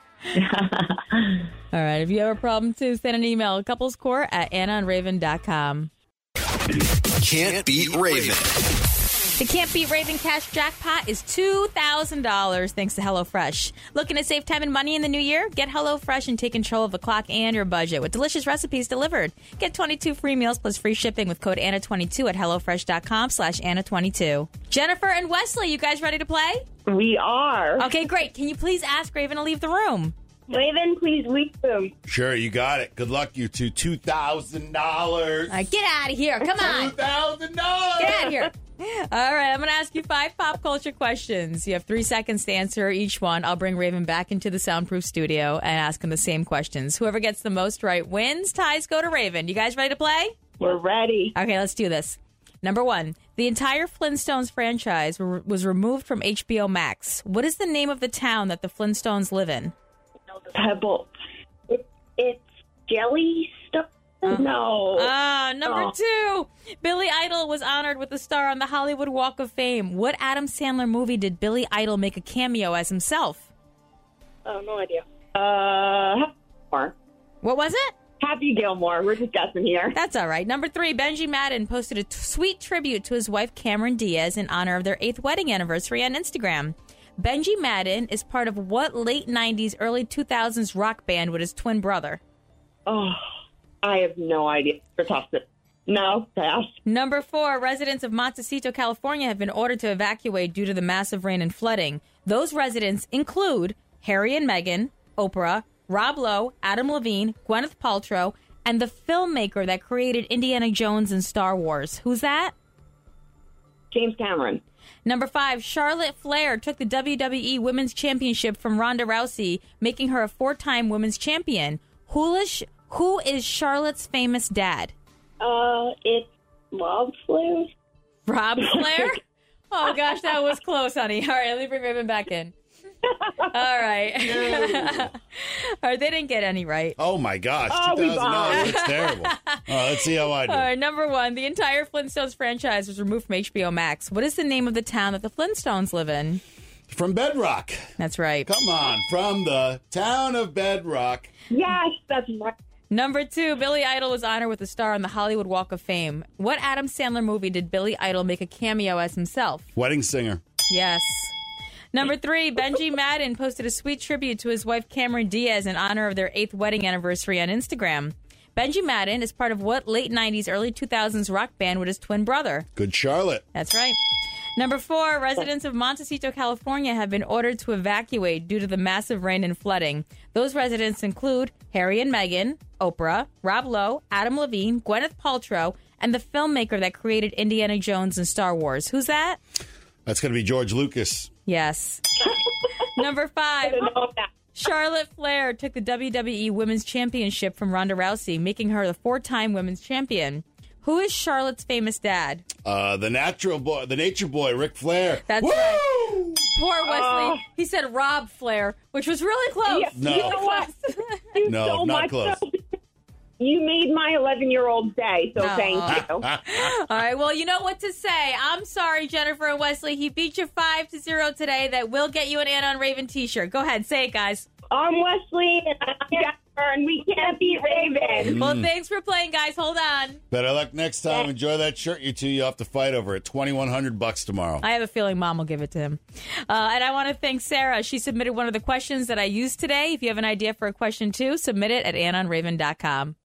All right. If you have a problem, too, send an email, couplescourt at anna and raven dot com. Can't beat Raven. The Can't Beat Raven cash jackpot is two thousand dollars thanks to HelloFresh. Looking to save time and money in the new year? Get HelloFresh and take control of the clock and your budget with delicious recipes delivered. Get twenty-two free meals plus free shipping with code Anna twenty-two at HelloFresh.com slash Anna twenty-two. Jennifer and Wesley, you guys ready to play? We are. Okay, great. Can you please ask Raven to leave the room? Raven, please leave them. Sure, you got it. Good luck, you two. two thousand dollars. All right, get out of here. Come on. two thousand dollars. Get out of here. All right, I'm going to ask you five pop culture questions. You have three seconds to answer each one. I'll bring Raven back into the soundproof studio and ask him the same questions. Whoever gets the most right wins. Ties go to Raven. You guys ready to play? We're ready. Okay, let's do this. Number one, the entire Flintstones franchise re- was removed from H B O Max. What is the name of the town that the Flintstones live in? Pebble. It, it's Jelly stuff. Uh, no. Ah, number Oh. two. Billy Idol was honored with a star on the Hollywood Walk of Fame. What Adam Sandler movie did Billy Idol make a cameo as himself? Oh, no idea. Uh, Gilmore. What was it? Happy Gilmore. We're just guessing here. That's all right. Number three, Benji Madden posted a t- sweet tribute to his wife Cameron Diaz in honor of their eighth wedding anniversary on Instagram. Benji Madden is part of what late nineties, early two thousands rock band with his twin brother? Oh, I have no idea. For toss it. No, pass. Number four, residents of Montecito, California have been ordered to evacuate due to the massive rain and flooding. Those residents include Harry and Meghan, Oprah, Rob Lowe, Adam Levine, Gwyneth Paltrow, and the filmmaker that created Indiana Jones and Star Wars. Who's that? James Cameron. Number five, Charlotte Flair took the W W E Women's Championship from Ronda Rousey, making her a four-time women's champion. Who is, who is Charlotte's famous dad? Uh, it's Rob Flair. Rob Flair? Oh, gosh, that was close, honey. All right, let me bring Raven back in. All right. All right, they didn't get any right. Oh, my gosh. Oh, we two thousand dollars. That's terrible. All right, let's see how I do. All right, number one, the entire Flintstones franchise was removed from H B O Max. What is the name of the town that the Flintstones live in? From Bedrock. That's right. Come on. From the town of Bedrock. Yes, that's right. Number two, Billy Idol was honored with a star on the Hollywood Walk of Fame. What Adam Sandler movie did Billy Idol make a cameo as himself? Wedding Singer. Yes. Number three, Benji Madden posted a sweet tribute to his wife Cameron Diaz in honor of their eighth wedding anniversary on Instagram. Benji Madden is part of what late nineties, early two thousands rock band with his twin brother? Good Charlotte. That's right. Number four, residents of Montecito, California have been ordered to evacuate due to the massive rain and flooding. Those residents include Harry and Meghan, Oprah, Rob Lowe, Adam Levine, Gwyneth Paltrow, and the filmmaker that created Indiana Jones and Star Wars. Who's that? That's going to be George Lucas. Yes. Number five. Charlotte Flair took the W W E Women's Championship from Ronda Rousey, making her the four-time women's champion. Who is Charlotte's famous dad? Uh, the natural boy, the nature boy, Ric Flair. That's Woo! right. Poor Wesley. Uh, he said Rob Flair, which was really close. Yeah, No. You know what? Thank you No, so not much. close. You made my eleven-year-old day, so Aw. thank you. All right, well, you know what to say. I'm sorry, Jennifer and Wesley. He beat you five to zero today. That will get you an Anna and Raven t-shirt. Go ahead, say it, guys. I'm Wesley, and I'm Jennifer, and we can't beat Raven. Well, thanks for playing, guys. Hold on. Better luck next time. Enjoy that shirt, you two. You have to fight over it. twenty-one hundred bucks tomorrow. I have a feeling Mom will give it to him. Uh, and I want to thank Sarah. She submitted one of the questions that I used today. If you have an idea for a question, too, submit it at anna and raven dot com.